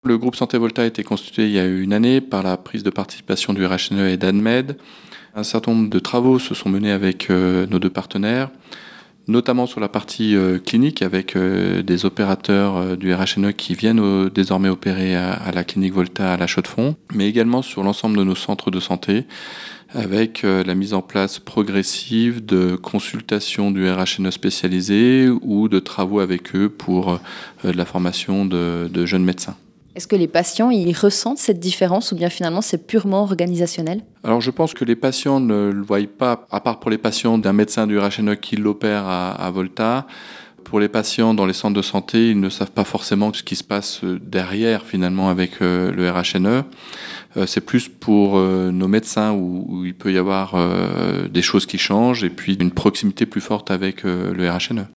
Le groupe Santé Volta a été constitué il y a une année par la prise de participation du RHNE et d'ANMED. Un certain nombre de travaux se sont menés avec nos deux partenaires, notamment sur la partie clinique avec des opérateurs du RHNE qui viennent désormais opérer à la clinique Volta à La Chaux-de-Fonds, mais également sur l'ensemble de nos centres de santé avec la mise en place progressive de consultations du RHNE spécialisé ou de travaux avec eux pour de la formation de jeunes médecins. Est-ce que les patients ils ressentent cette différence ou bien finalement c'est purement organisationnel? Alors je pense que les patients ne le voient pas, à part pour les patients d'un médecin du RHNE qui l'opère à Volta. Pour les patients dans les centres de santé, ils ne savent pas forcément ce qui se passe derrière finalement avec le RHNE. C'est plus pour nos médecins où il peut y avoir des choses qui changent et puis une proximité plus forte avec le RHNE.